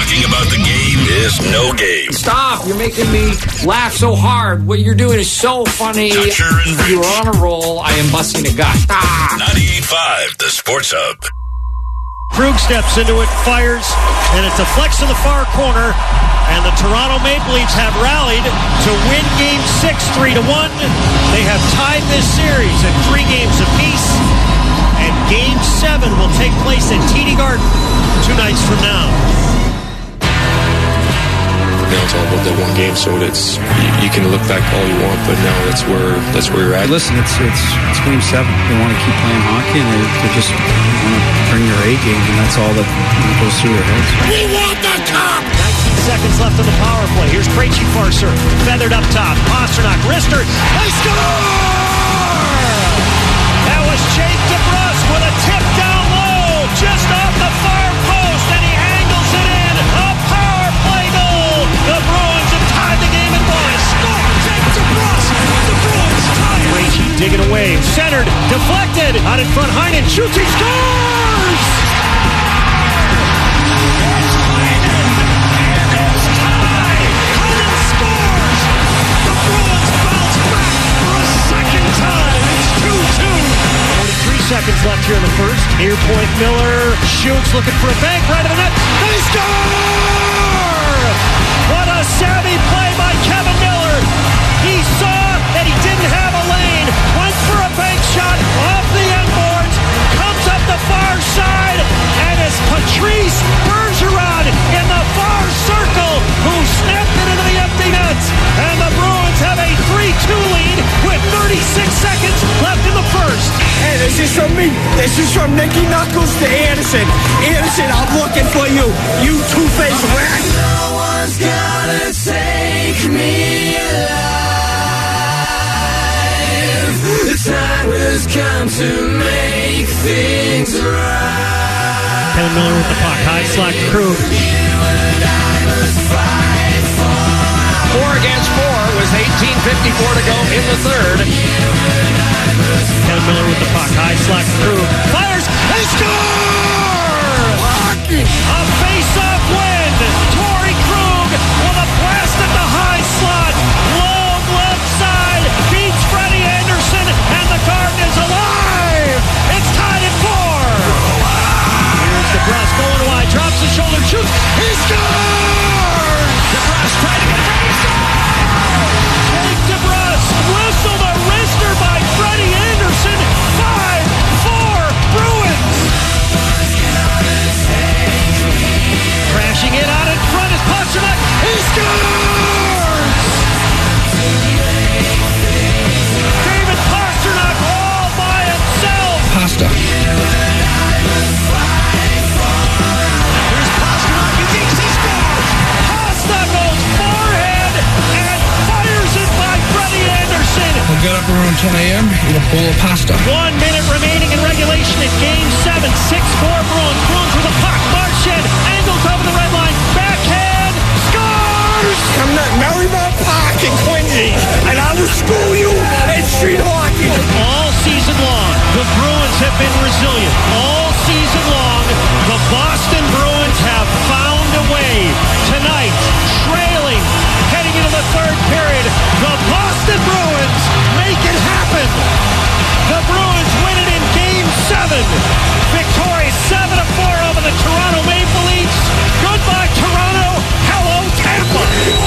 Talking about the game is no game. Stop. You're making me laugh so hard. What you're doing is so funny. Toucher and Rich. You're on a roll. I am busting a gut. Stop. 98.5, the Sports Hub. Krug steps into it, fires, and it's a flex to the far corner. And the Toronto Maple Leafs have rallied to win Game 6 3-1. They have tied this series at 3 games apiece. And Game 7 will take place at TD Garden 2 nights from now. Now it's all about that one game, so you can look back all you want, but now that's where you're at. Listen, it's Game 7. They want to keep playing hockey, and they just want to bring their A game, and that's all that goes through their heads. We want the cup! 19 seconds left on the power play. Here's Krejci Farser, feathered up top. Pastrnak, wrister, they score! That was Jake DeBrusk with a tip down low, just off the far post, and he angles it in. A power play goal! The Bruins have tied the game at 1. Score! Jake DeBrusk! The Bruins tie it! Krejci digging away, centered, deflected, out in front, Heinen shoots, he scores! Seconds left here in the first. Near point, Miller shoots, looking for a bank, right of the net. They score! What a savvy play by Kevin Miller. He saw that he didn't have a lane, went for a bank shot off the end boards, comes up the far side, and it's Patrice Bergeron in the far circle who snapped it into the empty net. And the Bruins have a 3-2 lead with 36 seconds left in the first. Hey, this is from me. This is from Nicky Knuckles to Anderson. Anderson, I'm looking for you. You two-faced rat. No one's gonna take me alive. The time has come to make things right. Kevin Miller with the puck. High slack Krug. 4 against 4 with 18:54 to go in the third. Kevin Miller with the puck. High slack Krug. Fires. They score! A face-off win. Torrey Krug with a blast at the high slot. Long left side. Beats Freddie Anderson. And the Garden is alive. It's tied at 4. Here's DeBrusk going wide. Drops his shoulder. Shoots. He scores! DeBrusk trying to get it. Jake DeBrusk whistled a wrister by Freddie Anderson. 5-4 Bruins. Crashing it out in front is Pastrnak. He scores! David Pastrnak all by himself. Pasta. Here's Pastrnak. He thinks he scores. Pasta goes forehand and fires it by Freddie Anderson. We'll get up around 10 a.m., eat a bowl of pasta. 1 minute remaining in regulation in Game 7. 6-4 Bruins. Bruins with a puck. Marchand angles over the red line. Backhand. Scores! I'm not Marymount Park in Quincy, and I will school you in street hockey. All season long, the Bruins have been resilient. All season long, the Boston Bruins have found a way. Tonight, trailing, heading into the third period, the Boston Bruins make it happen. The Bruins win it in Game 7. Victorious 7-4 over the Toronto Maple Leafs. Goodbye, Toronto. Hello, Tampa.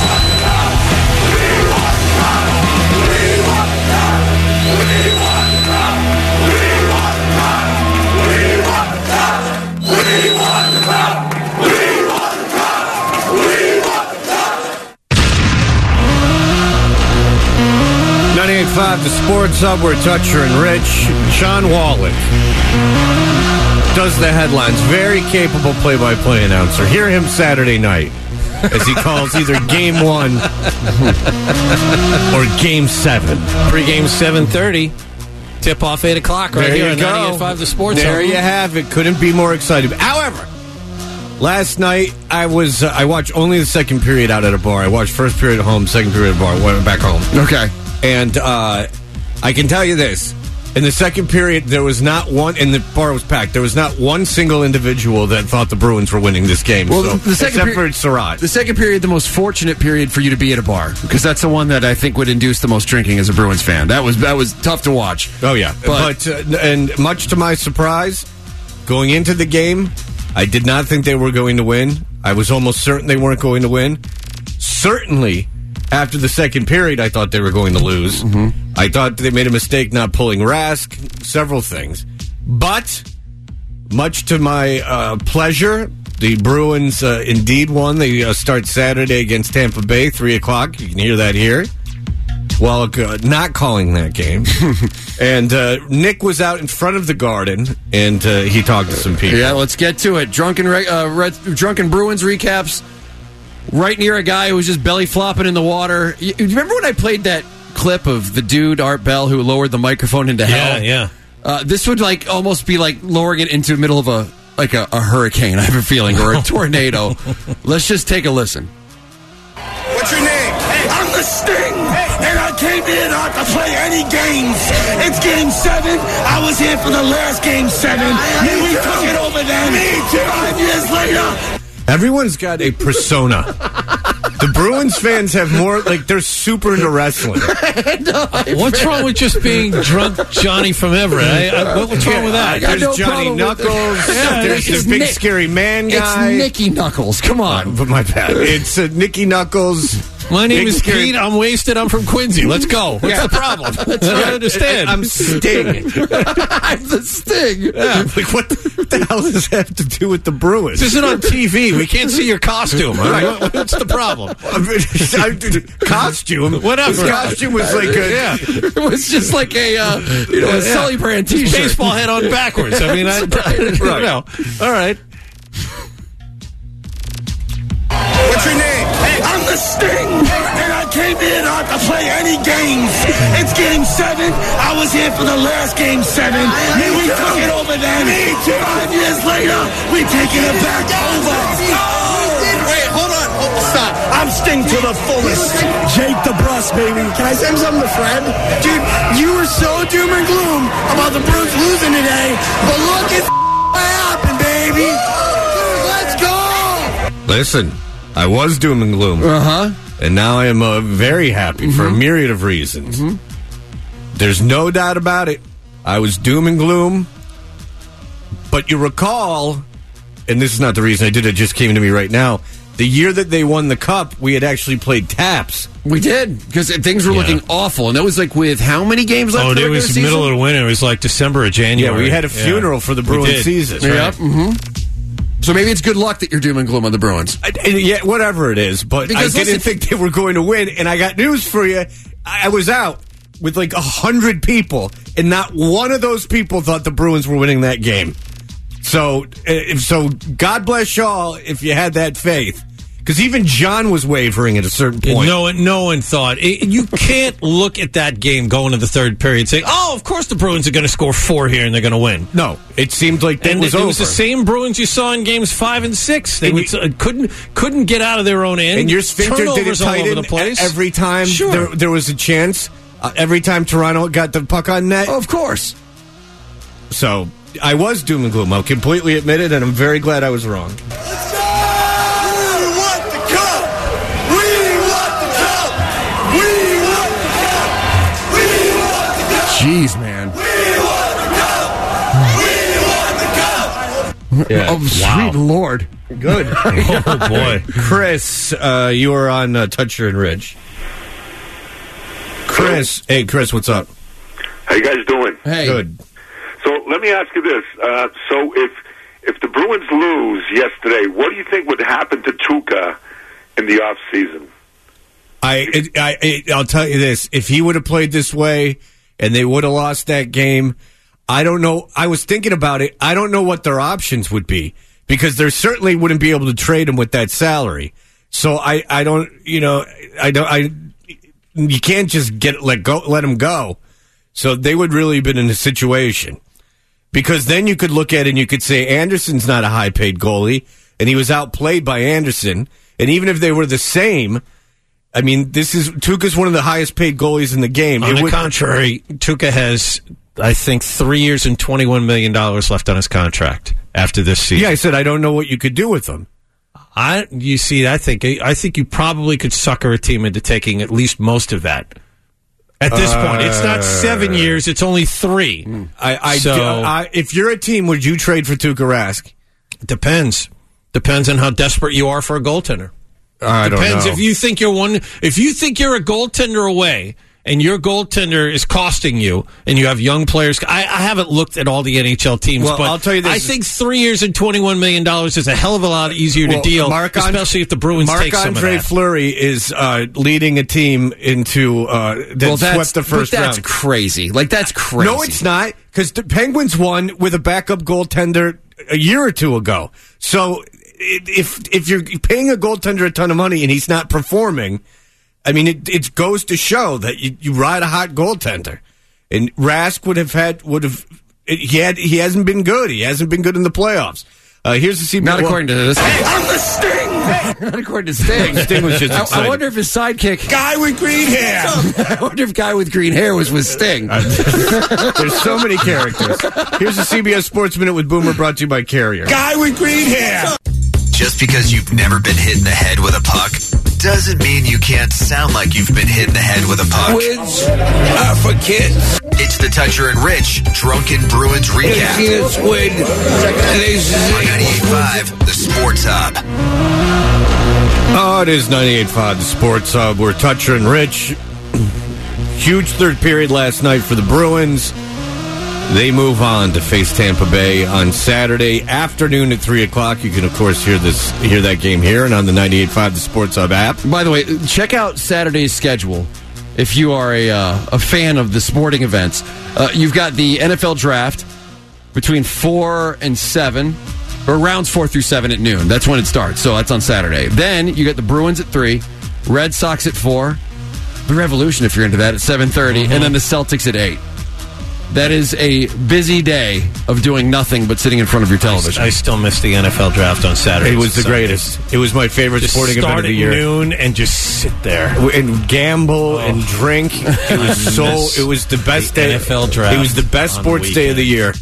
The Sports Hub, we're Toucher and Rich. Sean Wallach does the headlines. Very capable play-by-play announcer. Hear him Saturday night as he calls either Game 1 or Game 7. Pre-game 7:30. Tip-off 8 o'clock right here on 98.5 The Sports Hub. There you have it. Couldn't be more excited. However, last night I watched only the second period out at a bar. I watched first period at home, second period at a bar. Went back home. Okay. And I can tell you this. In the second period, there was not one, and the bar was packed, there was not one single individual that thought the Bruins were winning this game. Well, so, the second except for Surratt. The second period, the most fortunate period for you to be at a bar, because that's the one that I think would induce the most drinking as a Bruins fan. That was tough to watch. Oh, yeah. But and much to my surprise, going into the game, I did not think they were going to win. I was almost certain they weren't going to win. Certainly, after the second period, I thought they were going to lose. Mm-hmm. I thought they made a mistake not pulling Rask, several things. But, much to my pleasure, the Bruins indeed won. They start Saturday against Tampa Bay, 3 o'clock. You can hear that here. Wallach not calling that game. And Nick was out in front of the Garden, and he talked to some people. Yeah, let's get to it. Drunken Bruins recaps. Right near a guy who was just belly flopping in the water. You remember when I played that clip of the dude, Art Bell, who lowered the microphone into hell? Yeah. This would almost be like lowering it into the middle of a hurricane, I have a feeling, or a tornado. Let's just take a listen. What's your name? Hey, I'm the Sting, and I came here not to play any games. It's Game 7. I was here for the last Game 7. And we took it over them. Me too. 5 years later. Everyone's got a persona. The Bruins fans have more, they're super into wrestling. What's wrong with just being drunk Johnny from Everett? What's wrong with that? There's Johnny Knuckles. There's the big scary man guy. It's Nicky Knuckles. Come on. But my bad. It's Nicky Knuckles. My name is Pete. I'm wasted. I'm from Quincy. Let's go. What's the problem? I don't understand. I'm Sting. I'm the Sting. Yeah. What the hell does that have to do with the Bruins? This isn't on TV. We can't see your costume. What's the problem? Costume? Whatever. His costume was it was just like a Sully Brand t-shirt. Baseball hat on backwards. I mean, All right. What's your name? Hey, I'm the Sting, and I came here not to play any games. It's Game 7. I was here for the last Game 7. And we took it over them. Me too. 5 years later, we taking it back over. Wait, hold on. Stop. I'm Sting to the fullest. Jake the Brus, baby. Can I send something to Fred? Dude, you were so doom and gloom about the Bruins losing today, but look at what happened, baby. Dude, let's go. Listen, I was doom and gloom. And now I am very happy for a myriad of reasons. There's no doubt about it. I was doom and gloom. But you recall, and this is not the reason I did it, just came to me right now, the year that they won the Cup, we had actually played Taps. We did, because things were looking awful. And that was with how many games left? It was the middle of the winter. It was December or January. Yeah, we had a funeral for the Bruins season. Right? Yep. So maybe it's good luck that you're doom and gloom on the Bruins. Yeah, whatever it is. But because I didn't think they were going to win. And I got news for you. I was out with 100 people, and not one of those people thought the Bruins were winning that game. So God bless y'all if you had that faith. Because even John was wavering at a certain point. No one thought. You can't look at that game going to the third period and say, oh, of course the Bruins are going to score 4 here and they're going to win. No, it seemed like that was over. It was the same Bruins you saw in games 5 and 6. They couldn't get out of their own end. And your sphincter didn't tighten every time there was a chance. Every time Toronto got the puck on net. Oh, of course. So I was doom and gloom. I'll completely admit it, and I'm very glad I was wrong. Jeez, man. We won the Cup! Yeah. Oh, sweet Lord. Good. Oh, boy. Chris, you are on Toucher and Rich. Chris. Hey, Chris, what's up? How you guys doing? Hey. Good. So let me ask you this. So if the Bruins lose yesterday, what do you think would happen to Tuukka in the off season? I'll tell you this. If he would have played this way and they would have lost that game, I don't know. I was thinking about it. I don't know what their options would be because they certainly wouldn't be able to trade him with that salary. So I don't, you can't just let him go. So they would really have been in a situation because then you could look at it and you could say Anderson's not a high paid goalie and he was outplayed by Anderson. And even if they were the same, I mean, Tuukka's one of the highest paid goalies in the game. On the contrary, Tuukka has I think 3 years and $21 million left on his contract after this season. Yeah, I said I don't know what you could do with him. I think you probably could sucker a team into taking at least most of that. At this point, it's not 7 years; it's only 3. If you're a team, would you trade for Tuukka Rask? Depends on how desperate you are for a goaltender. Depends if you think you're a goaltender away. And your goaltender is costing you, and you have young players. I haven't looked at all the NHL teams, but I'll tell you this. I think 3 years and $21 million is a hell of a lot easier to deal, especially if the Bruins take some of that. Marc-Andre Fleury is leading a team into that swept the first round. That's crazy. That's crazy. No, it's not, because the Penguins won with a backup goaltender a year or two ago. So if you're paying a goaltender a ton of money and he's not performing, I mean, it goes to show that you ride a hot goaltender, and Rask he hasn't been good. He hasn't been good in the playoffs. Here's the CBS. Not according to this. Hey, I'm the Sting! Not according to Sting. Sting was just excited. I wonder if his sidekick, Guy with green hair. I wonder if guy with green hair was with Sting. There's so many characters. Here's the CBS Sports Minute with Boomer, brought to you by Carrier. Guy with green hair. Just because you've never been hit in the head with a puck doesn't mean you can't sound like you've been hit in the head with a puck. Quids are for kids. It's the Toucher and Rich Drunken Bruins Recap. Kids win. On 98.5, the Sports Hub. Oh, it is 98.5, the Sports Hub. We're Toucher and Rich. Huge third period last night for the Bruins. They move on to face Tampa Bay on Saturday afternoon at 3 o'clock. You can, of course, hear that game here and on the 98.5 The Sports Hub app. By the way, check out Saturday's schedule if you are a fan of the sporting events. You've got the NFL Draft between 4 and 7, or rounds 4 through 7 at noon. That's when it starts, so that's on Saturday. Then you got the Bruins at 3, Red Sox at 4, the Revolution, if you're into that, at 7:30, and then the Celtics at 8. That is a busy day of doing nothing but sitting in front of your television. I still miss the NFL Draft on Saturday. It was the greatest. It was my favorite sporting event of the year. Start at noon and just sit there and gamble and drink. It was the best day. NFL Draft. It was the best sports day of the year.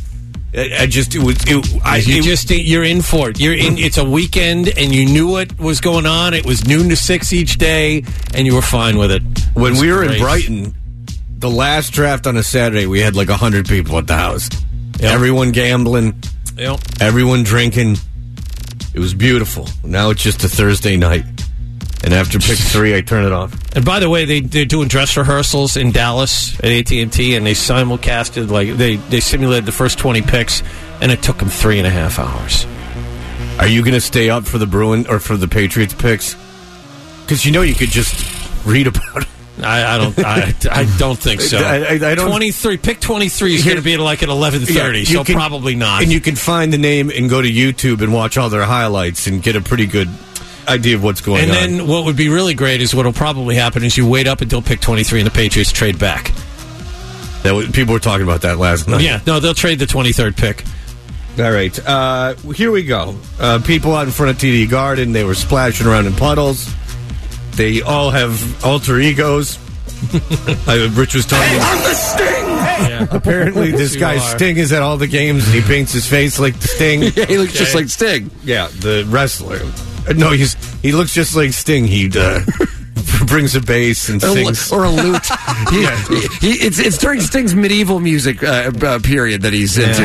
You're in for it. You're in. It's a weekend, and you knew what was going on. It was noon to 6 each day, and you were fine with it. When we were in Brighton, the last draft on a Saturday, we had like 100 people at the house. Yep. Everyone gambling. Yep. Everyone drinking. It was beautiful. Now it's just a Thursday night. And after pick 3, I turn it off. And by the way, they're doing dress rehearsals in Dallas at AT&T, and they simulcasted, they simulated the first 20 picks, and it took them 3.5 hours. Are you going to stay up for the Bruins or for the Patriots picks? Because you could just read about it. I don't think so. I don't. 23. Pick 23 is going to be at 11:30. So probably not. And you can find the name and go to YouTube and watch all their highlights and get a pretty good idea of what's going on. And then what would be really great is what'll probably happen is you wait up until pick 23 and the Patriots trade back. People were talking about that last night. Yeah, no, they'll trade the 23rd pick. All right, here we go. People out in front of TD Garden, they were splashing around in puddles. They all have alter egos. Rich was talking. Hey, I'm the Sting! Yeah. Apparently, this guy Sting is at all the games, and he paints his face like the Sting. Yeah, he looks just like Sting. Yeah, the wrestler. No, he looks just like Sting. He brings a bass and sings. Or a lute. It's during Sting's medieval music period that he's into.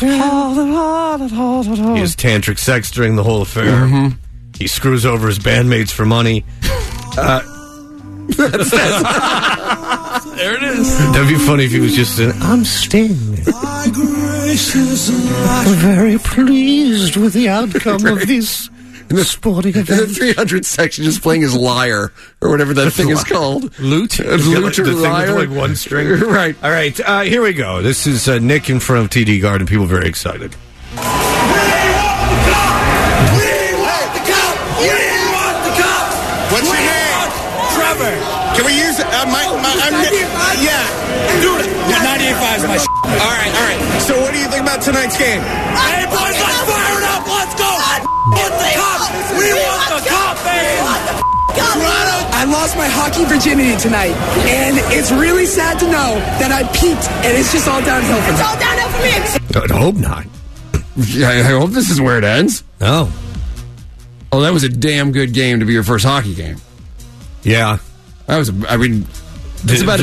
He has tantric sex during the whole affair. Mm-hmm. He screws over his bandmates for money. There it is. That'd be funny if he was just I'm Sting. I'm very pleased with the outcome of this sporting event. In the 300 section, just playing his lyre, or whatever that thing is called. Lute? Lute or lyre. With one string. Right. All right, here we go. This is Nick in front of TD Garden. People very excited. What's your name? Trevor. Can we use it? Yeah. Dude, 98.5 is my All right. So what do you think about tonight's game? Hey, boys, let's fire it up. Let's go. We want the cup. We want the cup, baby. Toronto. I I lost my hockey virginity tonight, and it's really sad to know that I peaked, and it's just all downhill from me. It's all downhill from me. I'd hope not. Yeah, I hope this is where it ends. Oh, that was a damn good game to be your first hockey game. Yeah. That was, it's about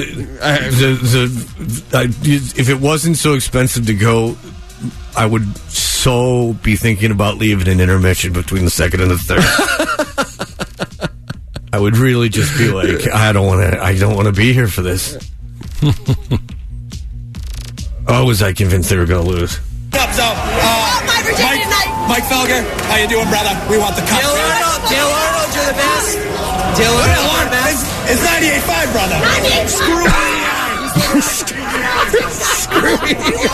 if it wasn't so expensive to go, I would so be thinking about leaving an intermission between the second and the third. I would really just be like, I don't want to be here for this. Oh, was I convinced they were going to lose? Up, so, Mike Felger, how you doing, brother? We want the cup. Dale Arnold, you're the best. Dale Arnold, the best. It's 98.5, brother. 98.5. Screw me.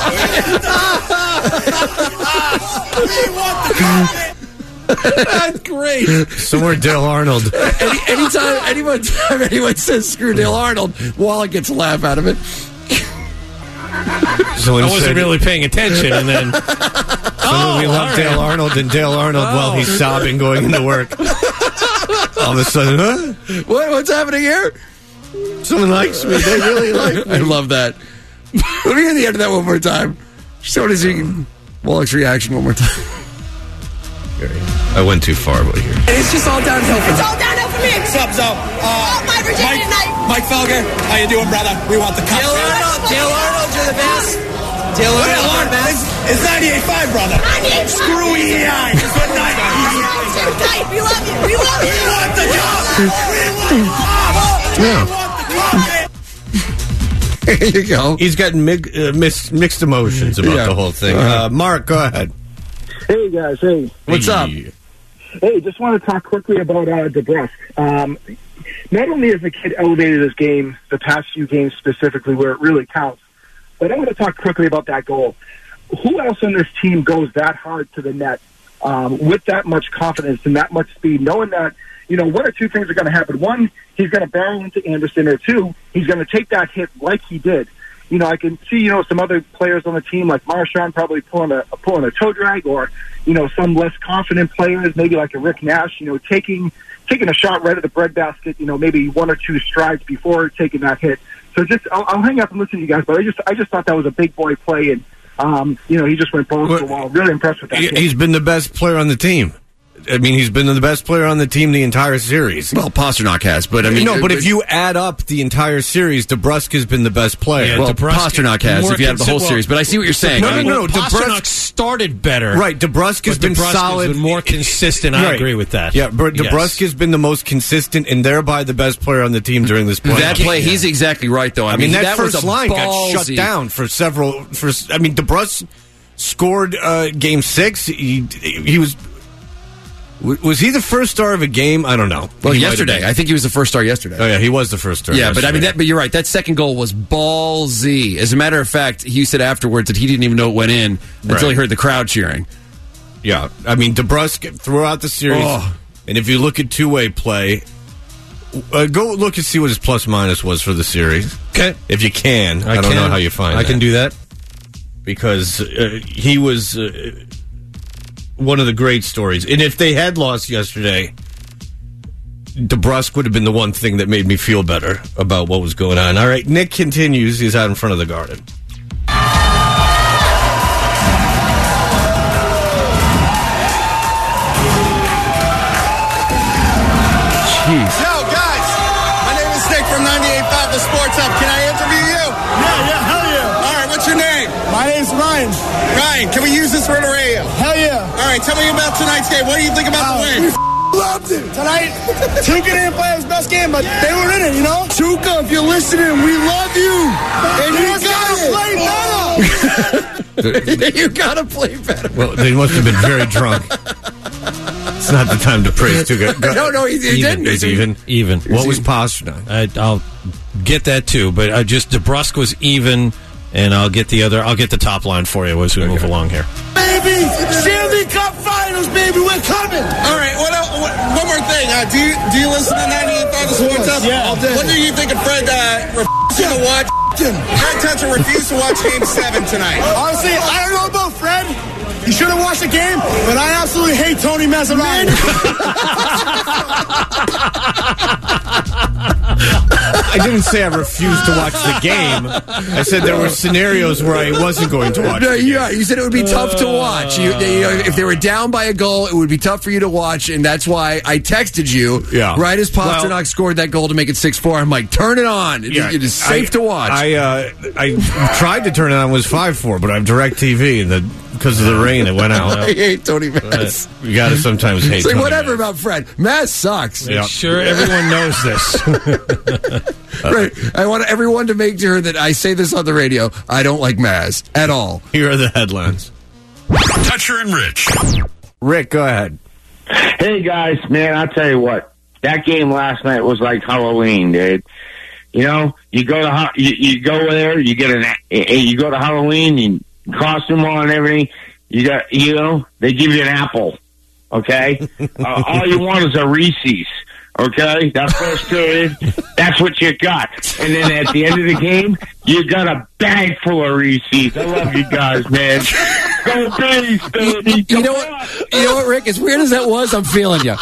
We want the cup. That's great. Somewhere Dale Arnold. Anytime anyone says screw Dale Arnold, Wallach gets a laugh out of it. I wasn't really paying attention, and then we love Dale Arnold, and Dale Arnold while he's sobbing going into work. All of a sudden, huh? What's happening here? Someone likes me. They really like me. I love that. Let me hear the end of that one more time. Just want to see Wallach's reaction one more time. I went too far, but here. It's just all downhill from me. It's all downhill from me. What's up, so? my virginity tonight. Mike Felger, how you doing, brother? We want the cup. Dale Arnold, you're the best. Dale Arnold, the best. It's 98.5, brother. 98.5. Screw EI. It's good night. We love you. We love you. We want the cup. We want the cup. There you go. He's got mixed emotions about the whole thing. Mark, go ahead. Hey, guys. Hey. What's up? Hey, just want to talk quickly about DeBrusk. Not only has the kid elevated his game the past few games specifically where it really counts, but I want to talk quickly about that goal. Who else on this team goes that hard to the net with that much confidence and that much speed, knowing that, one or two things are going to happen. One, he's going to barrel into Anderson, or two, he's going to take that hit like he did. I can see, some other players on the team like Marchand probably pulling a toe drag, or, some less confident players, maybe like a Rick Nash, taking a shot right at the breadbasket, maybe one or two strides before taking that hit. So I'll hang up and listen to you guys, but I just thought that was a big boy play, and, he just went balls to the wall. Really impressed with that. He's been the best player on the team. I mean, he's been the best player on the team the entire series. Well, Pasternak has, but I mean... No, but if you add up the entire series, DeBrusk has been the best player. Yeah, well, Pasternak has, if you add the whole series, but I see what you're saying. No. Pasternak started better. Right, DeBrusk has been solid. Has been more consistent, I agree with that. Yeah, but DeBrusk has been the most consistent and thereby the best player on the team during this play. That play, he's exactly right, though. I mean, that first line got shut down for DeBrusk scored Game 6. He was... Was he the first star of a game? I don't know. Well, yesterday. I think he was the first star yesterday. Oh, yeah, he was the first star. Yeah, yesterday. But you're right. That second goal was ballsy. As a matter of fact, he said afterwards that he didn't even know it went in until he heard the crowd cheering. Yeah. I mean, DeBrusk throughout the series, and if you look at two-way play, go look and see what his plus-minus was for the series. Okay. If you can. I don't know how you find that. I can do that. Because he was... one of the great stories. And if they had lost yesterday, DeBrusk would have been the one thing that made me feel better about what was going on. All right, Nick continues. He's out in front of the Garden. Jeez. Yo, guys, my name is Nick from 98.5 The Sports Hub. Can I interview you? Yeah, hell yeah. All right, what's your name? My name's Ryan. Ryan, can we use this for the radio? Hell yeah. All right, tell me about tonight's game. What do you think about the win? We loved it. Tonight, Tuca didn't play his best game, but they were in it, Tuca, if you're listening, we love you. And you gotta play better. You gotta play better. Well, they must have been very drunk. It's not the time to praise Tuca. No, he didn't. It's even. What was Pasternak? I'll get that too, but DeBrusk was even, and I'll get the top line for you as we move along here. Baby, Stanley Cup Finals, baby, we're coming. All right, one more thing. Do you listen to 98.5 The Sports Hub? Yeah, all day. What do you think of Fred refusing to watch? Fred Toucher refused to watch Game 7 tonight. Honestly, I don't know about Fred. You should have watched the game, but I absolutely hate Tony Mazzarani. I didn't say I refused to watch the game. I said there were scenarios where I wasn't going to watch. Yeah, you said it would be tough to watch. If they were down by a goal, it would be tough for you to watch, and that's why I texted you right as Pasternak scored that goal to make it 6-4. I'm like, turn it on. It is safe to watch. I tried to turn it on. It was 5-4, but I have DirecTV, and because of the rain, it went out. I hate Tony Mass. You got to sometimes hate. It's like Tony whatever Mass. about Fred. Mass sucks. Yeah. Sure, everyone knows this. Right. I want everyone to make sure that I say this on the radio. I don't like Maz at all. Here are the headlines. Toucher and Rich. Rick, go ahead. Hey, guys, man, I'll tell you what. That game last night was like Halloween, dude. You know, you go there, you go to Halloween, you costume on and everything. They give you an apple, okay? All you want is a Reese's, okay? That first period, that's what you got. And then at the end of the game, you got a bag full of Reese's. I love you guys, man. Go Bees, baby. You know what, Rick? As weird as that was, I'm feeling you.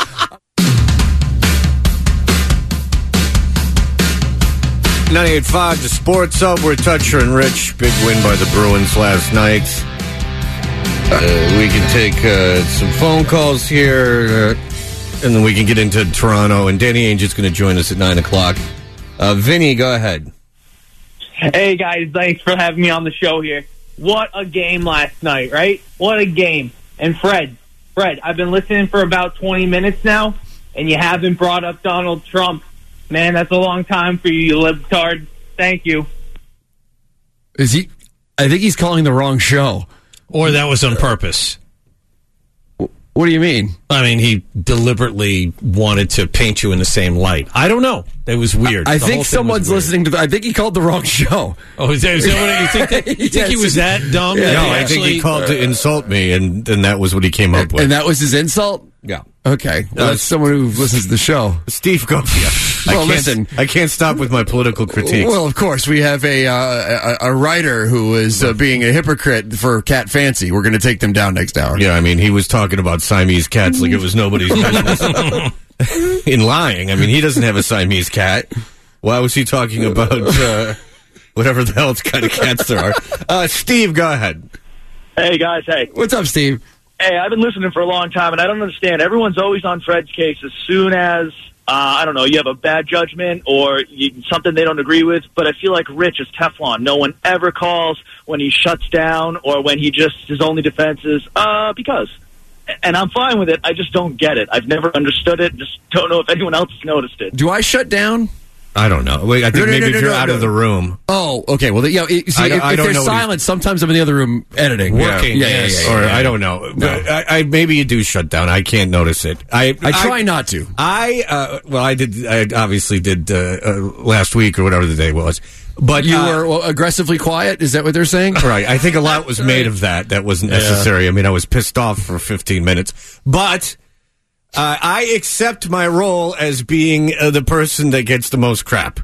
98.5, the Sports Hub. We're Toucher and Rich. Big win by the Bruins last night. We can take some phone calls here, and then we can get into Toronto. And Danny Ainge is going to join us at 9 o'clock. Vinny, go ahead. Hey, guys. Thanks for having me on the show here. What a game last night, right? What a game. And Fred, I've been listening for about 20 minutes now, and you haven't brought up Donald Trump. Man, that's a long time for you libtard. Thank you. Is he? I think he's calling the wrong show. Or that was on purpose. What do you mean? I mean, he deliberately wanted to paint you in the same light. I don't know. It was weird. I think someone's listening to I think he called the wrong show. Oh, is that what you think? You think he was that dumb? Yeah, that no, I think he called to insult me, and that was what he came up with. And that was his insult? Yeah. Okay. Well, that's someone who listens to the show. Steve Gopia. Well, listen. I can't stop with my political critiques. Well, of course, we have a writer who is being a hypocrite for Cat Fancy. We're going to take them down next hour. Yeah, I mean, he was talking about Siamese cats like it was nobody's business. In lying. I mean, he doesn't have a Siamese cat. Why was he talking about whatever the hell kind of cats there are? Steve, go ahead. Hey, guys, hey. What's up, Steve? Hey, I've been listening for a long time, and I don't understand. Everyone's always on Fred's case as soon as, I don't know, you have a bad judgment or something they don't agree with, but I feel like Rich is Teflon. No one ever calls when he shuts down or when his only defense is, because. And I'm fine with it. I just don't get it. I've never understood it. Just don't know if anyone else has noticed it. Do I shut down? I don't know. Wait, I think maybe if you're out of the room. Oh, okay. Well, if there's silence, sometimes I'm in the other room editing. Working. Yeah. Or I don't know. No. I maybe you do shut down. I can't notice it. I try not to. I did. I obviously did last week or whatever the day was. But you were aggressively quiet? Is that what they're saying? Right. I think a lot was made of that. That wasn't necessary. I mean, I was pissed off for 15 minutes. But I accept my role as being the person that gets the most crap.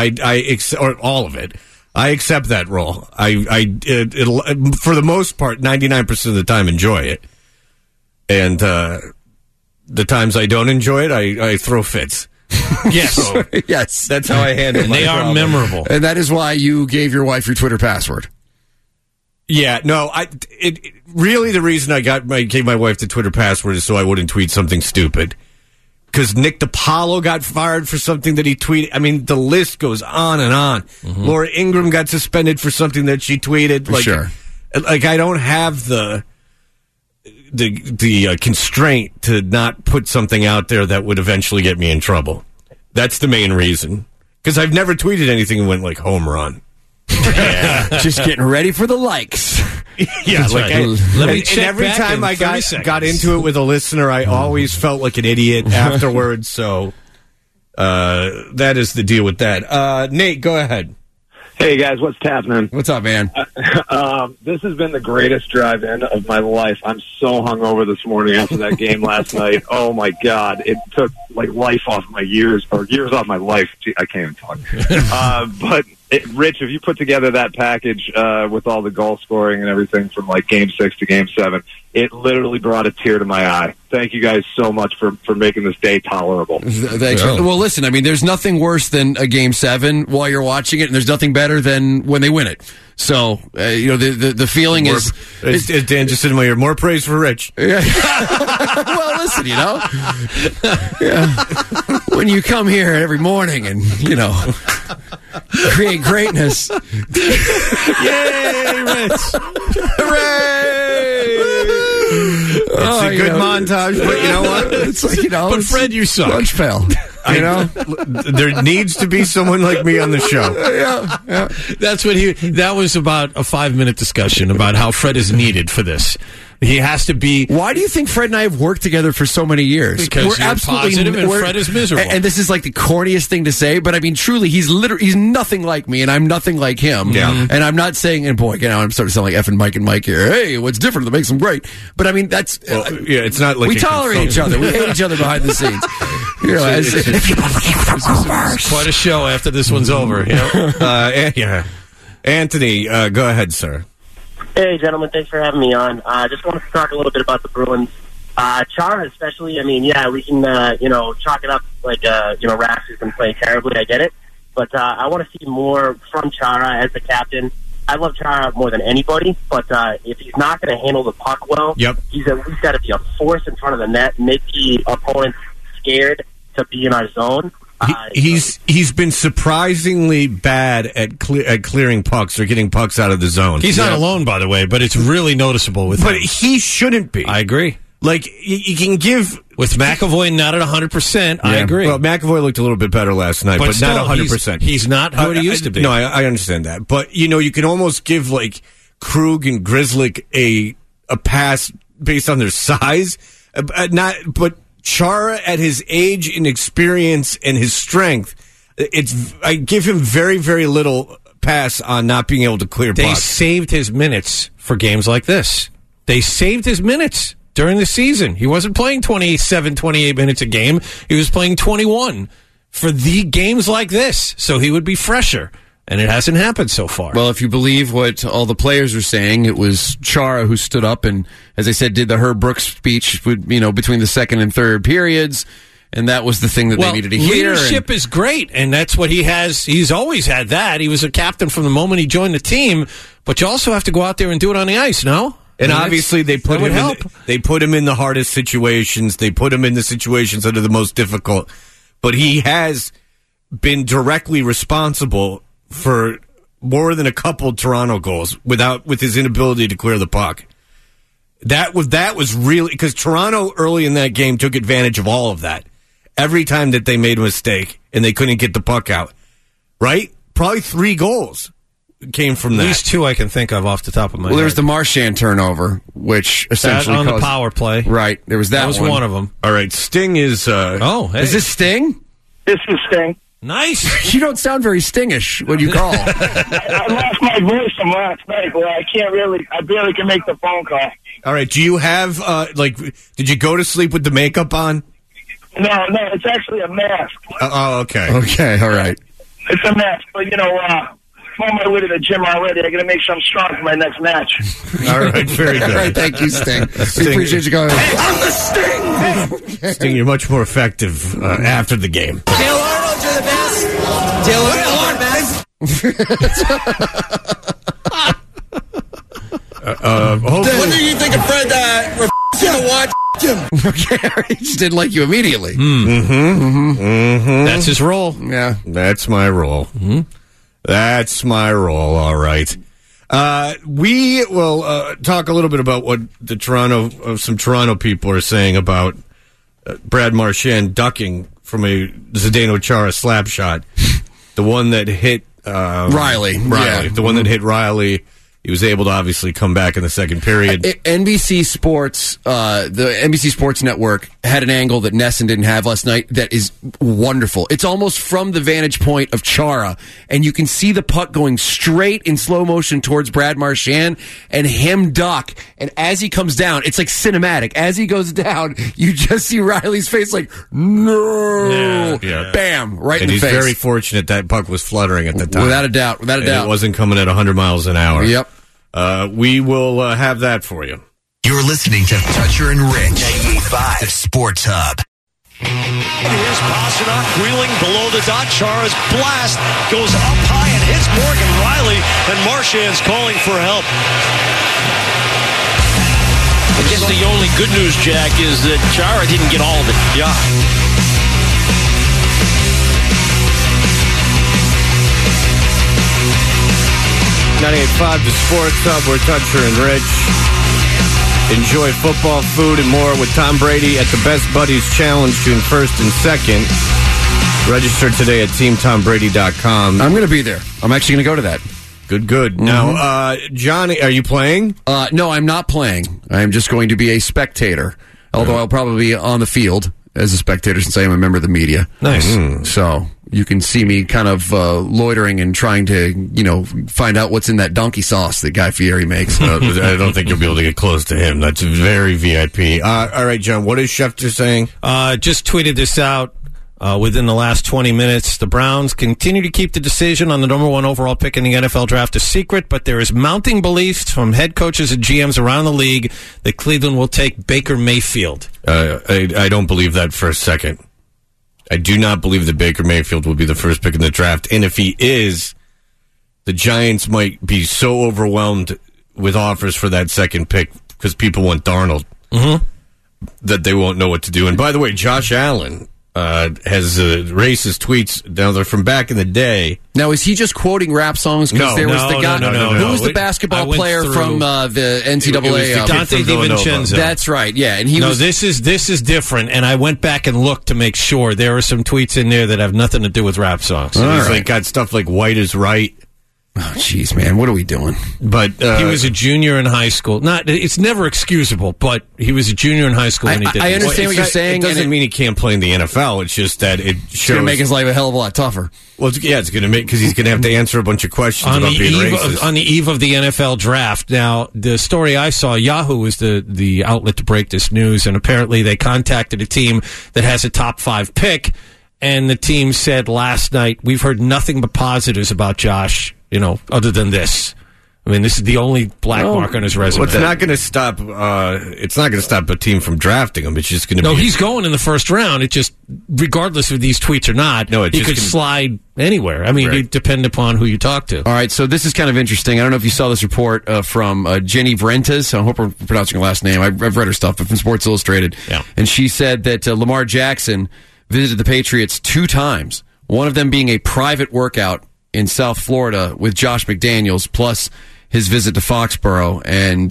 Or all of it. I accept that role. It'll, for the most part, 99% of the time, enjoy it. And the times I don't enjoy it, I throw fits. Yes. So, yes. That's how I handle it. And they are memorable. And that is why you gave your wife your Twitter password. Yeah, no, really the reason I gave my wife the Twitter password is so I wouldn't tweet something stupid. Because Nick DiPaolo got fired for something that he tweeted. I mean, the list goes on and on. Mm-hmm. Laura Ingraham got suspended for something that she tweeted. Sure. Like, I don't have the constraint to not put something out there that would eventually get me in trouble. That's the main reason. Because I've never tweeted anything and went like home run. Yeah. Just getting ready for the likes. Yeah, like let me check every back time in I 30 got into it with a listener, I always felt like an idiot afterwards. So that is the deal with that. Nate, go ahead. Hey guys, what's happening? What's up, man? This has been the greatest drive-in of my life. I'm so hungover this morning after that game last night. Oh my God, it took like life off my years, or years off my life. Gee, I can't even talk. But Rich, if you put together that package with all the goal scoring and everything from like Game 6 to Game 7, it literally brought a tear to my eye. Thank you guys so much for making this day tolerable. Thanks. Well, listen, I mean, there's nothing worse than a Game 7 while you're watching it, and there's nothing better than when they win it. So, the feeling is... Dan just said in my ear, more praise for Rich. Yeah. Well, listen, when you come here every morning and, create greatness. Yay, Rich! Hooray! It's a good montage, but you know what? It's like, but Fred, you suck. Lunch fell. There needs to be someone like me on the show. Yeah. That's what that was about a 5-minute discussion about how Fred is needed for this. He has to be. Why do you think Fred and I have worked together for so many years? Because you're positive and Fred is miserable. And this is like the corniest thing to say, but I mean, truly, he's nothing like me, and I'm nothing like him. Yeah. And I'm not saying, and boy, I'm starting to sound like effing Mike and Mike here. Hey, what's different that makes them great? But I mean, that's it's not like we tolerate each other. We hate each other behind the scenes. It's quite a show after this one's over. Anthony, go ahead, sir. Hey, gentlemen, thanks for having me on. I just wanted to talk a little bit about the Bruins. Chara especially, I mean, we can, chalk it up like, Rask has been playing terribly, I get it. But I want to see more from Chara as the captain. I love Chara more than anybody, but if he's not going to handle the puck well, he's at least got to be a force in front of the net, make the opponent scared to be in our zone. He's been surprisingly bad at clearing pucks or getting pucks out of the zone. He's not alone, by the way, but it's really noticeable with him. But he shouldn't be. I agree. Like, you can give... With McAvoy not at 100%, I agree. Well, McAvoy looked a little bit better last night, but still, not 100%. He's not who he used to be. No, I understand that. But, you can almost give, like, Krug and Grzelcyk a pass based on their size. But Chara, at his age and experience and his strength, I give him very, very little pass on not being able to clear pucks. They saved his minutes for games like this. They saved his minutes during the season. He wasn't playing 27, 28 minutes a game. He was playing 21 for the games like this, so he would be fresher. And it hasn't happened so far. Well, if you believe what all the players are saying, it was Chara who stood up and, as I said, did the Herb Brooks speech, between the second and third periods, and that was the thing that they needed to hear. Leadership is great, and that's what he has. He's always had that. He was a captain from the moment he joined the team, but you also have to go out there and do it on the ice, no? And obviously, they put him in the hardest situations. They put him in the situations that are the most difficult. But he has been directly responsible for more than a couple Toronto goals with his inability to clear the puck. That was really because Toronto early in that game took advantage of all of that. Every time that they made a mistake and they couldn't get the puck out, right? Probably 3 goals came from that. At least 2 I can think of off the top of my head. Well, there's the Marchand turnover, which essentially on the power play. Right, there was that. That was one of them. All right, Sting is. Is this Sting? This is Sting. Nice. You don't sound very Stingish when you call. I lost my voice from last night, but I barely can make the phone call. All right, do you have, did you go to sleep with the makeup on? No, it's actually a mask. Oh, okay. Okay, all right. It's a mask, but I'm on my way to the gym already. I got to make sure I'm strong for my next match. All right, very good. All right, thank you, Sting. We appreciate you going. Hey, I'm the Sting! Sting, you're much more effective after the game. Dale Arnold, you're the best. Dale Arnold, When do you think of Fred gonna watch him? Okay, he just didn't like you immediately. That's his role. Yeah. That's my role. That's my role, all right. We will talk a little bit about what some Toronto people are saying about Brad Marchand ducking from a Zdeno Chara slap shot. The one that hit Riley. Yeah. The one that hit Riley. He was able to obviously come back in the second period. NBC Sports, the NBC Sports Network had an angle that Nesson didn't have last night that is wonderful. It's almost from the vantage point of Chara, and you can see the puck going straight in slow motion towards Brad Marchand and him duck. And as he comes down, it's like cinematic. As he goes down, you just see Riley's face like, no. Yeah. Bam, right and in the face. he's very fortunate that puck was fluttering at the time. Without a doubt. And it wasn't coming at 100 miles an hour. Yep. We will have that for you. You're listening to Toucher and Rich, 98.5 Sports Hub. Here's Pasternak wheeling below the dot. Chara's blast goes up high and hits Morgan Riley, and Marchand's calling for help. I guess the only good news, Jack, is that Chara didn't get all of it. Yeah. .98.5 The Sports Hub. We're Toucher and Rich. Enjoy football, food, and more with Tom Brady at the Best Buddies Challenge June 1st and 2nd. Register today at teamtombrady.com. I'm going to be there. I'm actually going to go to that. Good. Mm-hmm. Now, Johnny, are you playing? No, I'm not playing. I'm just going to be a spectator, although I'll probably be on the field as a spectator since I am a member of the media. Nice. So you can see me kind of loitering and trying to, find out what's in that donkey sauce that Guy Fieri makes. I don't think you'll be able to get close to him. That's very VIP. All right, John, what is Schefter saying? Just tweeted this out within the last 20 minutes. The Browns continue to keep the decision on the number 1 overall pick in the NFL draft a secret, but there is mounting beliefs from head coaches and GMs around the league that Cleveland will take Baker Mayfield. I don't believe that for a second. I do not believe that Baker Mayfield will be the first pick in the draft. And if he is, the Giants might be so overwhelmed with offers for that second pick because people want Darnold that they won't know what to do. And by the way, Josh Allen has racist tweets. Now, they're from back in the day. Now, is he just quoting rap songs? Because there was the guy. Who was the basketball player from the NCAA? Dante DiVincenzo. That's right. Yeah, and this is different. And I went back and looked to make sure there are some tweets in there that have nothing to do with rap songs. He's got stuff like "White is Right." Oh, jeez, man, what are we doing? But he was a junior in high school. It's never excusable, but he was a junior in high school when he did. I understand what you're saying. It doesn't mean he can't play in the NFL. It's just that it shows. It's going to make his life a hell of a lot tougher. Well, it's going to make because he's going to have to answer a bunch of questions on about being racist. On the eve of the NFL draft. Now, the story I saw, Yahoo was the outlet to break this news, and apparently they contacted a team that has a top 5 pick, and the team said last night, we've heard nothing but positives about Josh. Other than this, I mean, this is the only black mark on his resume. Well, it's not going to stop. It's not going to stop a team from drafting him. It's just going to. No, he's going in the first round. It just, regardless of these tweets or not, he could slide anywhere. I mean, it depend upon who you talk to. All right, so this is kind of interesting. I don't know if you saw this report from Jenny Vrentas. I hope I'm pronouncing her last name. I've read her stuff, but from Sports Illustrated. Yeah. And she said that Lamar Jackson visited the Patriots 2 times. One of them being a private workout in South Florida with Josh McDaniels, plus his visit to Foxborough. And,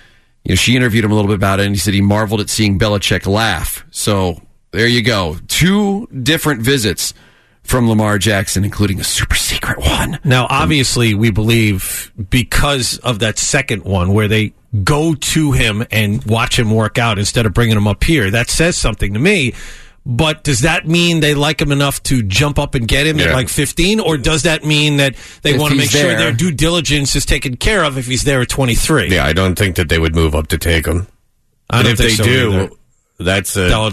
she interviewed him a little bit about it, and he said he marveled at seeing Belichick laugh. So there you go. 2 different visits from Lamar Jackson, including a super secret one. Now, obviously, we believe because of that second one where they go to him and watch him work out instead of bringing him up here, that says something to me. But does that mean they like him enough to jump up and get him at like 15? Or does that mean that they want to make sure their due diligence is taken care of if he's there at 23? Yeah, I don't think that they would move up to take him. I don't think so either. That's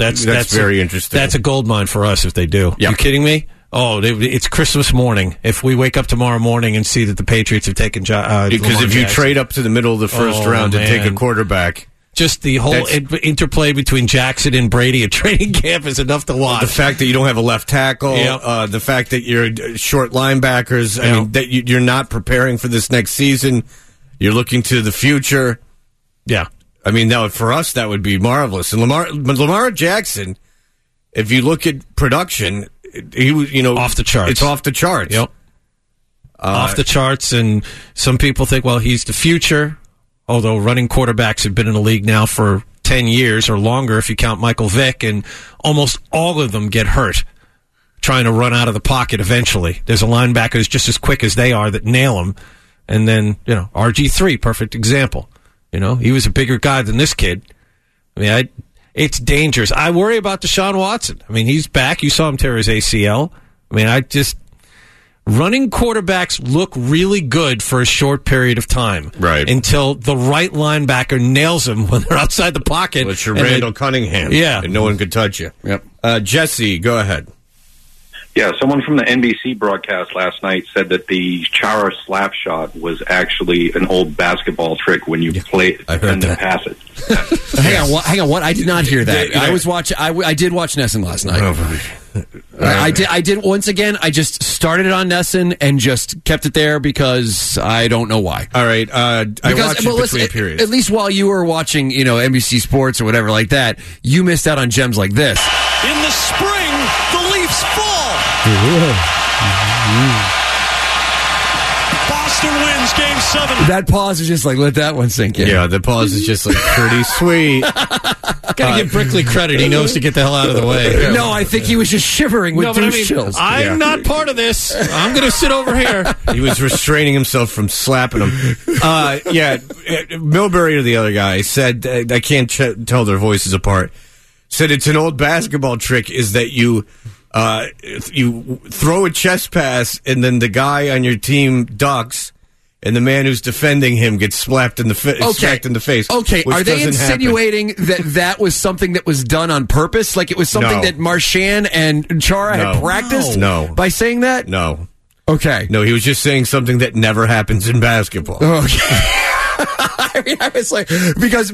very interesting. That's a gold mine for us if they do. Yep. You kidding me? Oh, it's Christmas morning. If we wake up tomorrow morning and see that the Patriots have taken because if you trade up to the middle of the first round and take a quarterback. Just the whole interplay between Jackson and Brady at training camp is enough to watch. The fact that you don't have a left tackle, the fact that you're short linebackers, I mean, that you're not preparing for this next season, you're looking to the future. Yeah. I mean, now for us, that would be marvelous. And Lamar Jackson, if you look at production, he was, off the charts. It's off the charts. Yep. Off the charts, and some people think, well, he's the future. Although running quarterbacks have been in the league now for 10 years or longer if you count Michael Vick, and almost all of them get hurt trying to run out of the pocket eventually. There's a linebacker who's just as quick as they are that nail him. And then, RG3, perfect example. He was a bigger guy than this kid. I mean, it's dangerous. I worry about Deshaun Watson. I mean, he's back. You saw him tear his ACL. I mean, running quarterbacks look really good for a short period of time. Right. Until the right linebacker nails them when they're outside the pocket. Well, it's your Randall Cunningham. Yeah. And no one could touch you. Yep. Jesse, go ahead. Yeah, someone from the NBC broadcast last night said that the Chara slap shot was actually an old basketball trick when you play and then pass it. Hang on. What? I did not hear that. I was watching. I did watch Nesson last night. I did once again. I just started it on Nesson and just kept it there because I don't know why. All right. I watched it between periods. At least while you were watching, NBC Sports or whatever like that, you missed out on gems like this. In the spring, the Leafs fall. Boston wins Game 7. That pause is just like, let that one sink in. Yeah, the pause is just like pretty sweet. Gotta give Brickley credit. He knows to get the hell out of the way. No, I think he was just shivering with chills. I'm not part of this. I'm going to sit over here. He was restraining himself from slapping him. Milbury or the other guy said, I can't tell their voices apart, said it's an old basketball trick is that you throw a chest pass and then the guy on your team ducks and the man who's defending him gets smacked in the face. Okay, are they insinuating that was something that was done on purpose? Like it was something that Marchand and Chara had practiced? No. By saying that? No. Okay. No, he was just saying something that never happens in basketball. Okay. I mean, I was like, because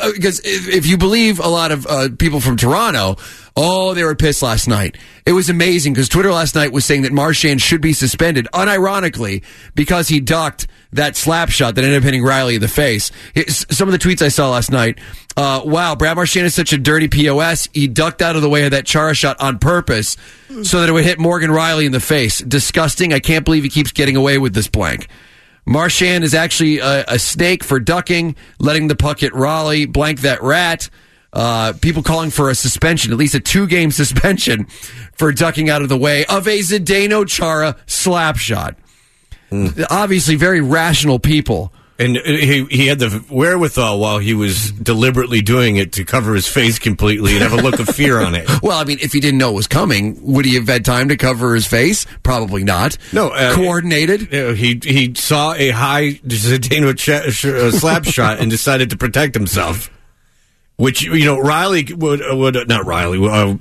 if you believe a lot of people from Toronto, they were pissed last night. It was amazing because Twitter last night was saying that Marchand should be suspended, unironically, because he ducked that slap shot that ended up hitting Riley in the face. Some of the tweets I saw last night, wow, Brad Marchand is such a dirty POS. He ducked out of the way of that Chara shot on purpose so that it would hit Morgan Riley in the face. Disgusting. I can't believe he keeps getting away with this blank. Marchand is actually a snake for ducking, letting the puck hit Raleigh, blank that rat. People calling for a suspension, at least a 2-game suspension for ducking out of the way of a Zdeno Chara slap shot. Obviously very rational people. And he had the wherewithal while he was deliberately doing it to cover his face completely and have a look of fear on it. Well, I mean, if he didn't know it was coming, would he have had time to cover his face? Probably not. No. Coordinated? He saw a high Zdeno slap shot and decided to protect himself. Which, Riley would not Riley,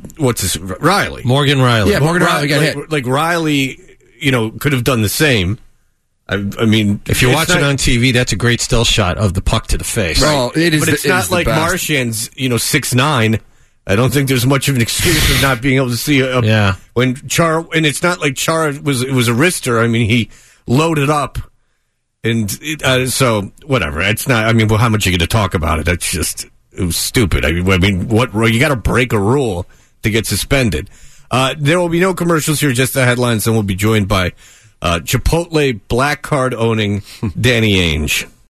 Riley. Morgan Riley. Yeah, Morgan Riley got hit. Like Riley, could have done the same. I mean, if you watch it on TV, that's a great still shot of the puck to the face. Well, it is. But it's not like Marchand's, 6'9". I don't think there's much of an excuse of not being able to see. When Chara, and it's not like Chara was a wrister. I mean, he loaded up, and so whatever. It's not. I mean, well, how much are you going to talk about it? That's just it was stupid. I mean, what you got to break a rule to get suspended. There will be no commercials here, just the headlines, and we'll be joined by Chipotle black card owning Danny Ainge.